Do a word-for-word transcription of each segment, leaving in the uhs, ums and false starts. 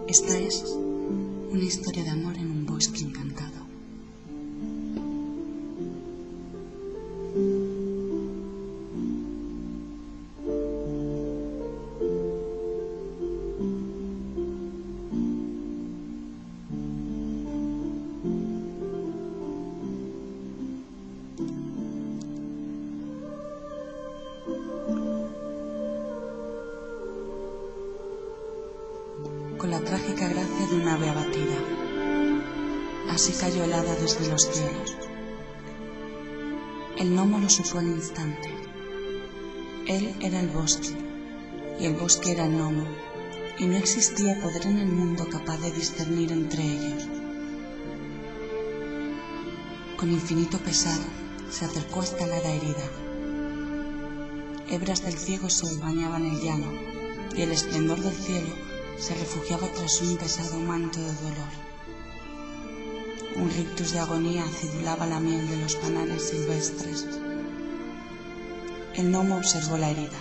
Esta es una historia de amor en un bosque encantado. Con la trágica gracia de un ave abatida, así cayó el hada desde los cielos. El gnomo lo supo al instante. Él era el bosque, y el bosque era el gnomo, y no existía poder en el mundo capaz de discernir entre ellos. Con infinito pesar se acercó hasta la hada herida. Hebras del ciego sol bañaban el llano, y el esplendor del cielo se refugiaba tras un pesado manto de dolor. Un rictus de agonía acidulaba la miel de los panales silvestres. El gnomo observó la herida.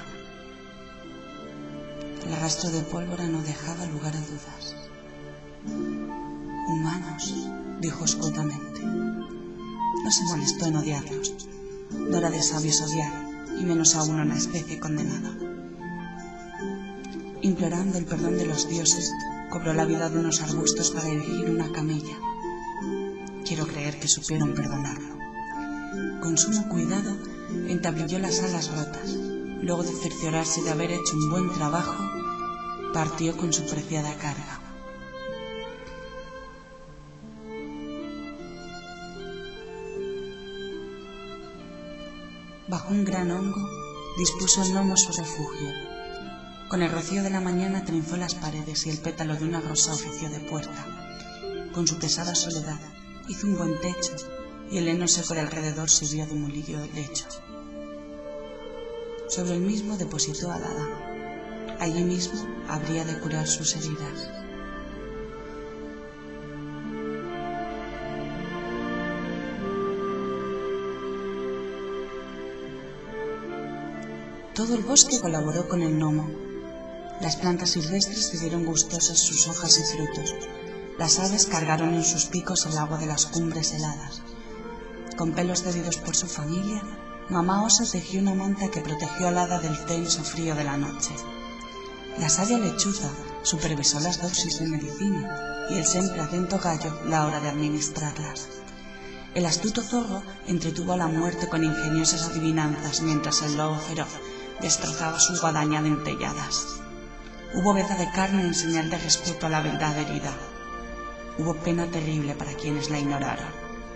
El rastro de pólvora no dejaba lugar a dudas. Humanos, dijo escuetamente. No se molestó en odiarlos. No era de sabios odiar, y menos aún a una especie condenada. Implorando el perdón de los dioses, cobró la vida de unos arbustos para erigir una camilla. Quiero creer que supieron perdonarlo. Con sumo cuidado, entablilló las alas rotas. Luego de cerciorarse de haber hecho un buen trabajo, partió con su preciada carga. Bajo un gran hongo, dispuso el gnomo su refugio. Con el rocío de la mañana trenzó las paredes y el pétalo de una rosa ofició de puerta. Con su pesada soledad hizo un buen techo y el heno seco de alrededor sirvió de mulillo de lecho. Sobre el mismo depositó al hada. Allí mismo habría de curar sus heridas. Todo el bosque colaboró con el gnomo. Las plantas silvestres le dieron gustosas sus hojas y frutos. Las aves cargaron en sus picos el agua de las cumbres heladas. Con pelos cedidos por su familia, mamá osa tejió una manta que protegió al hada del tenso frío de la noche. La sabia lechuza supervisó las dosis de medicina y el siempre atento gallo la hora de administrarlas. El astuto zorro entretuvo a la muerte con ingeniosas adivinanzas mientras el lobo feroz destrozaba su guadaña de dentelladas. Hubo veda de carne en señal de respeto a la verdad herida. Hubo pena terrible para quienes la ignoraron.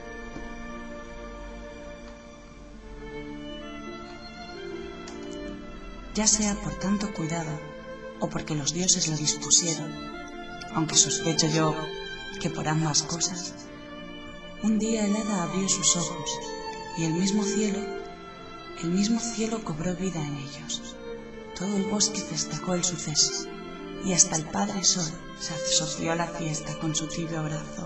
Ya sea por tanto cuidado o porque los dioses lo dispusieron, aunque sospecho yo que por ambas cosas, un día el hada abrió sus ojos y el mismo cielo, el mismo cielo cobró vida en ellos. Todo el bosque festejó el suceso, y hasta el padre sol se asoció a la fiesta con su tibio abrazo.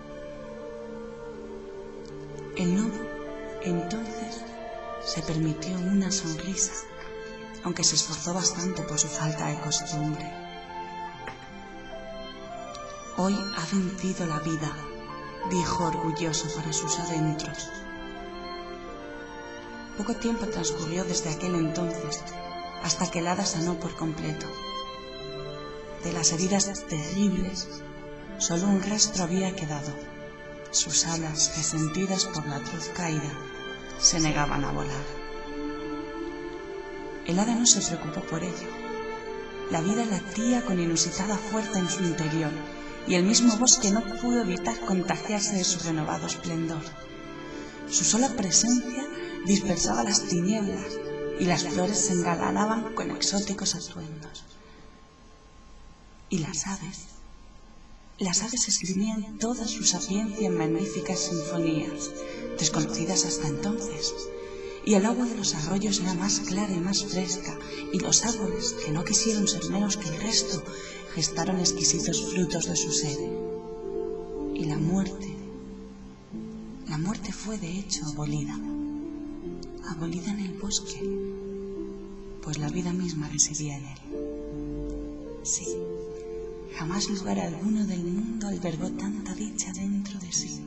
El gnomo, entonces, se permitió una sonrisa, aunque se esforzó bastante por su falta de costumbre. Hoy ha vencido la vida, dijo orgulloso para sus adentros. Poco tiempo transcurrió desde aquel entonces, hasta que el hada sanó por completo. De las heridas terribles, solo un rastro había quedado. Sus alas, resentidas por la atroz caída, se negaban a volar. El hada no se preocupó por ello. La vida latía con inusitada fuerza en su interior, y el mismo bosque no pudo evitar contagiarse de su renovado esplendor. Su sola presencia dispersaba las tinieblas, y las flores se engalanaban con exóticos atuendos. Y las aves, las aves esgrimían toda su sapiencia en magníficas sinfonías, desconocidas hasta entonces, y el agua de los arroyos era más clara y más fresca, y los árboles, que no quisieron ser menos que el resto, gestaron exquisitos frutos de su sed. Y la muerte, la muerte fue de hecho abolida, abolida en el bosque, pues la vida misma residía en él. Sí, Jamás lugar alguno del mundo albergó tanta dicha dentro de sí.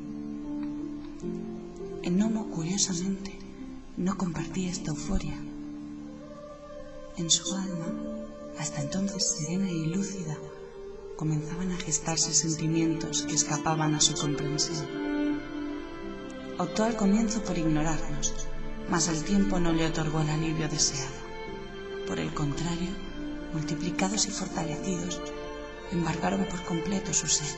El gnomo, curiosamente, no compartía esta euforia. En su alma, hasta entonces serena y lúcida, comenzaban a gestarse sentimientos que escapaban a su comprensión. Optó al comienzo por ignorarnos, mas el tiempo no le otorgó el alivio deseado. Por el contrario, multiplicados y fortalecidos, embargaron por completo su ser.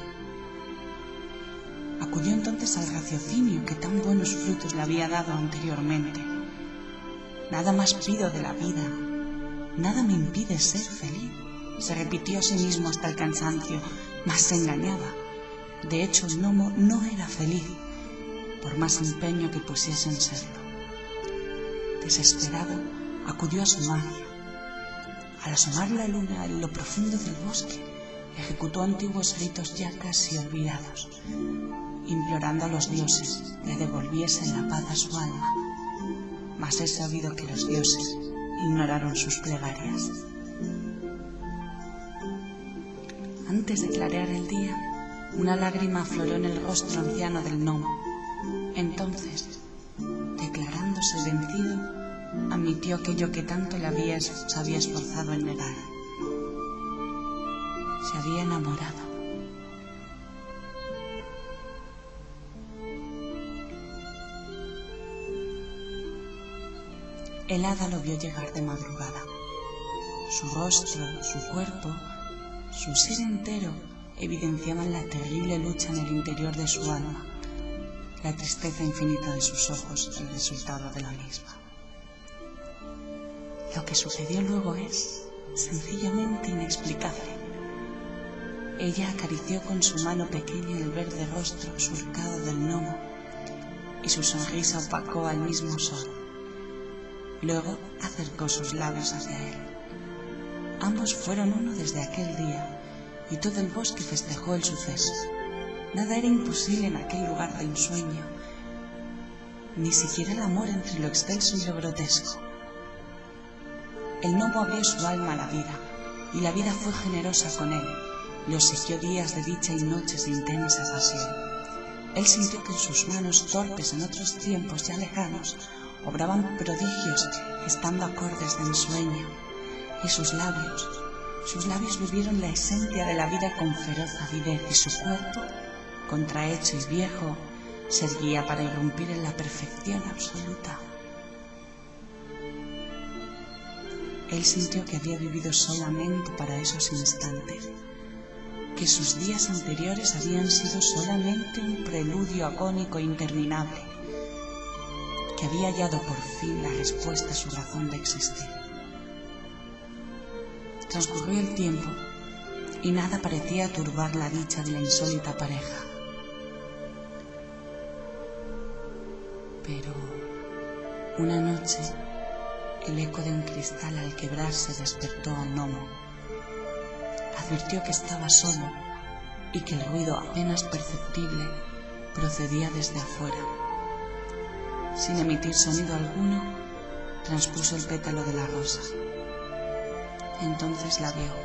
Acudió entonces al raciocinio que tan buenos frutos le había dado anteriormente. Nada más pido de la vida, nada me impide ser feliz, se repitió a sí mismo hasta el cansancio, mas se engañaba. De hecho, el gnomo no era feliz, por más empeño que pusiese en serlo. Desesperado, acudió a su magia. Al asomar la luna en lo profundo del bosque, ejecutó antiguos ritos ya casi olvidados, implorando a los dioses le devolviesen la paz a su alma. Mas es sabido que los dioses ignoraron sus plegarias. Antes de clarear el día, una lágrima afloró en el rostro anciano del gnomo. Entonces, declarándose vencido, admitió aquello que tanto le había, se había esforzado en negar. Se había enamorado. El hada lo vio llegar de madrugada. Su rostro, su cuerpo, su ser entero evidenciaban la terrible lucha en el interior de su alma, la tristeza infinita de sus ojos, el resultado de la misma. Lo que sucedió luego es sencillamente inexplicable. Ella acarició con su mano pequeña el verde rostro surcado del gnomo y su sonrisa opacó al mismo sol. Luego acercó sus labios hacia él. Ambos fueron uno desde aquel día y todo el bosque festejó el suceso. Nada era imposible en aquel lugar de ensueño, ni siquiera el amor entre lo excelso y lo grotesco. El gnomo abrió su alma a la vida y la vida fue generosa con él. Le obsequió días de dicha y noches de intensa pasión. Él sintió que en sus manos torpes en otros tiempos ya lejanos obraban prodigios gestando acordes de ensueño, y sus labios, sus labios vivieron la esencia de la vida con feroz avidez, y su cuerpo, contrahecho y viejo, se erguía para irrumpir en la perfección absoluta. Él sintió que había vivido solamente para esos instantes, que sus días anteriores habían sido solamente un preludio agónico e interminable, que había hallado por fin la respuesta a su razón de existir. Transcurrió el tiempo y nada parecía turbar la dicha de la insólita pareja. Pero una noche el eco de un cristal al quebrarse despertó al gnomo. Advirtió que estaba solo y que el ruido apenas perceptible procedía desde afuera. Sin emitir sonido alguno, transpuso el pétalo de la rosa. Entonces la vio.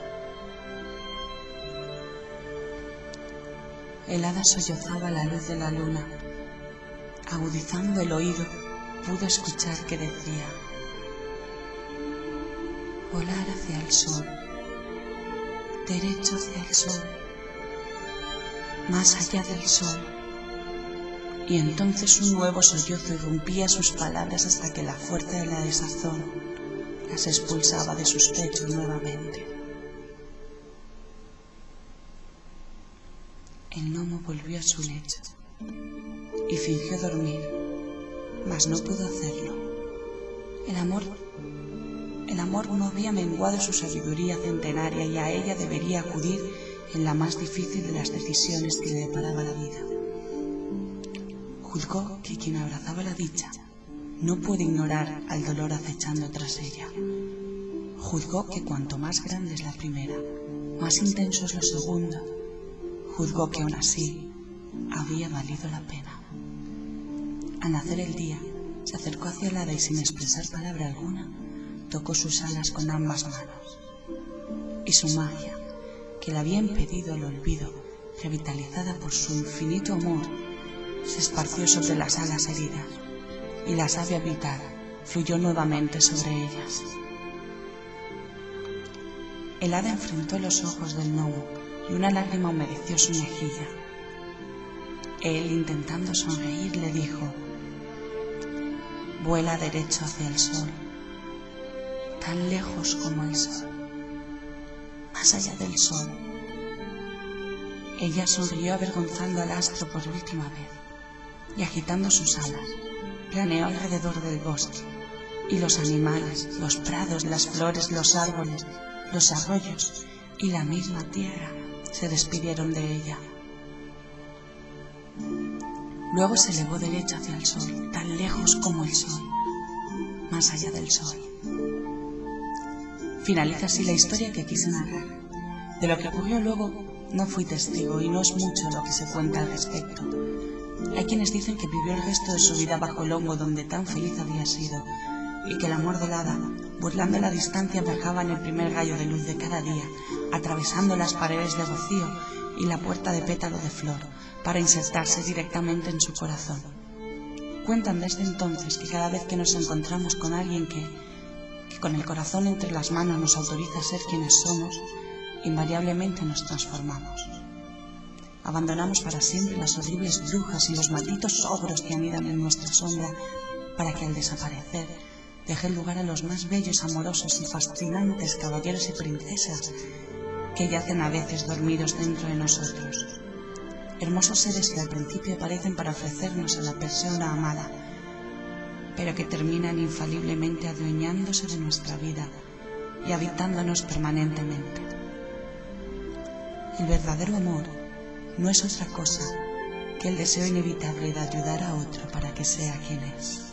El hada sollozaba a la luz de la luna. Agudizando el oído, pudo escuchar que decía: volar hacia el sol, derecho hacia el sol, más allá del sol. Y entonces un nuevo sollozo irrumpía sus palabras hasta que la fuerza de la desazón las expulsaba de sus pechos nuevamente. El gnomo volvió a su lecho y fingió dormir, mas no pudo hacerlo. El amor, el amor no había menguado su sabiduría centenaria y a ella debería acudir en la más difícil de las decisiones que le deparaba la vida. Juzgó que quien abrazaba la dicha no puede ignorar al dolor acechando tras ella. Juzgó que cuanto más grande es la primera, más intenso es lo segundo. Juzgó que aún así había valido la pena. Al nacer el día, se acercó hacia el hada y sin expresar palabra alguna, tocó sus alas con ambas manos. Y su magia, que le había impedido el olvido, revitalizada por su infinito amor, se esparció sobre las alas heridas, y la savia vital fluyó nuevamente sobre ellas. El hada enfrentó los ojos del gnomo y una lágrima humedeció su mejilla. Él, intentando sonreír, le dijo: vuela derecho hacia el sol, tan lejos como el sol, más allá del sol. Ella sonrió avergonzando al astro por última vez, y agitando sus alas, planeó alrededor del bosque, y los animales, los prados, las flores, los árboles, los arroyos y la misma tierra se despidieron de ella. Luego se elevó derecho hacia el sol, tan lejos como el sol, más allá del sol. Finaliza así la historia que quise narrar. De lo que ocurrió luego no fui testigo y no es mucho lo que se cuenta al respecto. Hay quienes dicen que vivió el resto de su vida bajo el hongo donde tan feliz había sido, y que el amor del hada, burlando la distancia, viajaba en el primer rayo de luz de cada día, atravesando las paredes de rocío y la puerta de pétalo de flor, para insertarse directamente en su corazón. Cuentan desde entonces que cada vez que nos encontramos con alguien que, que con el corazón entre las manos nos autoriza a ser quienes somos, invariablemente nos transformamos. Abandonamos para siempre las horribles brujas y los malditos ogros que anidan en nuestra sombra, para que al desaparecer dejen lugar a los más bellos, amorosos y fascinantes caballeros y princesas que yacen a veces dormidos dentro de nosotros. Hermosos seres que al principio aparecen para ofrecernos a la persona amada, pero que terminan infaliblemente adueñándose de nuestra vida y habitándonos permanentemente. El verdadero amor no es otra cosa que el deseo inevitable de ayudar a otro para que sea quien es.